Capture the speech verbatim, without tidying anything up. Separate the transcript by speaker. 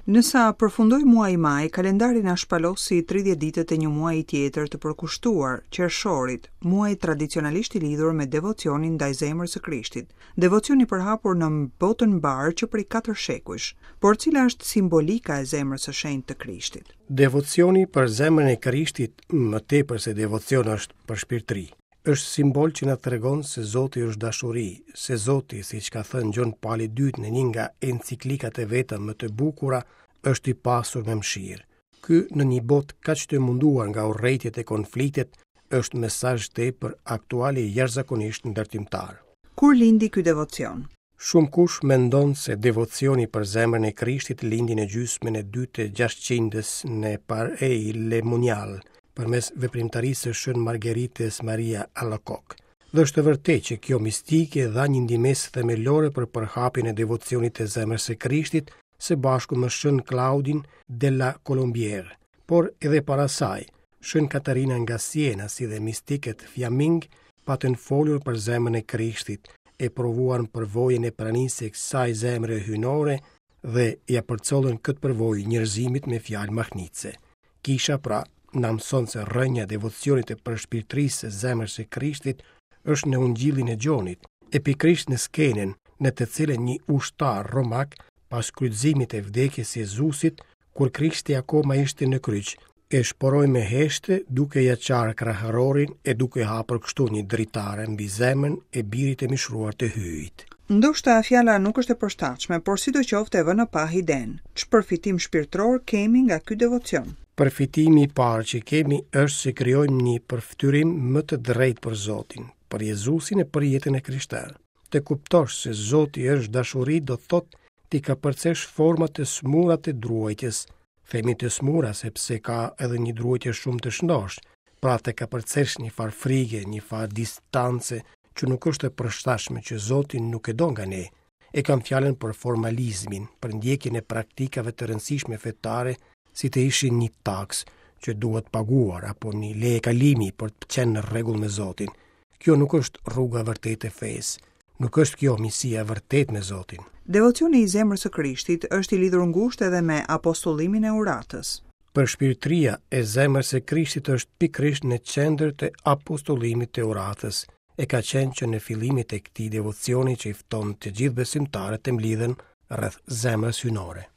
Speaker 1: Nësa përfundoi muaji maj, kalendari na shpalos si tridhjetë ditët e një muaji tjetër të përkushtuar, qershorit, muaji tradicionalisht i lidhur me devocionin ndaj zemrës së Krishtit. Devocioni i përhapur në botën mbar që prej katër shekujsh, por cila është simbolika e zemrës së shenjtë të Krishtit?
Speaker 2: Devocioni për zemrën e Krishtit, më tepër se devocion është për shpirtëri. Është simbol që na tregon se Zoti është dashuri, se Zoti, siç ka thënë Gjon Pali i dytë në një nga enciklikat e veta më të bukura, është i pasur me mëshirë. Ky në një botë kaq të munduar nga urrëtiet e konfliktet, është mesazh tepër aktual i jashtëzakonisht ndërtimtar.
Speaker 1: Kur lindi ky devocion?
Speaker 2: Shumë kush mendon se devocioni për zemrën e Krishtit lindi në gjysmën e dytë të gjashtëqindës në Parei Lemonial, përmes veprimtarisë së Shën Margerites Maria Alacoque. Dhe është vërtet që kjo mistike dha një ndihmësi themelore për përhapjen e devocionit të zemrës së Krishtit së bashku me Shën Claudine della Colombière, por edhe para saj, Shën Katarina nga Siena si dhe mistikët Fiaming patën folur për zemrën e Krishtit, e provuan përvojën e pranisë së kësaj zemre hynore dhe ja përcollën këtë përvojë njerëzimit me fjalë mahnitse. Kisha pra na mëson se rrënja e devocionit e përshpirtërisë së zemrës së Krishtit është në Ungjillin e Gjonit, e pikërisht në skenën në të cilën një ushtar romak pas kryqëzimit e vdekjes së Jezusit, kur Krishti akoma ishte në kryq, e shporoi me heshte duke ja qarë kraharorin e duke hapur kështu një dritare mbi zemrën e birit e mishruar të hyjit.
Speaker 1: Ndoshta fjala nuk është e përshtatshme, por sidoqoftë e vënë pa hiden. Ç'përfitim shpirtëror kemi nga ky devocion?
Speaker 2: Përfitimi i parë që kemi është se krijojmë një përftyrim më të drejtë për Zotin, për Jezusin e për jetën e krishterë. Të kuptosh se Zoti është dashuri do thotë ti ka përcesh format të smura të druajtjes. Themi të smura sepse ka edhe një druajtje shumë të shëndosh, pra të ka përcesh një far frige, një far distance që nuk është e përshtatshme që Zoti nuk e do nga ne. E kam fjalën për formalizmin, për ndjekjen e praktikave të rëndësishme fetare, si të ishin një taks që duhet paguar apo një leje kalimi për të qenë në rregull me Zotin. Kjo nuk është rruga vërtetë e fesë. Nuk është kjo misia vërtet me Zotin.
Speaker 1: Devocioni i zemrës së Krishtit është i lidhur ngushtë edhe me apostullimin e uratës.
Speaker 2: Përshpirtëria e zemrës së Krishtit është pikërisht në qendër të apostullimit të uratës. E ka qenë që në fillimit e këtij devocioni që i fton të gjithë besimtarët të mlidhen rreth zemrës hynore.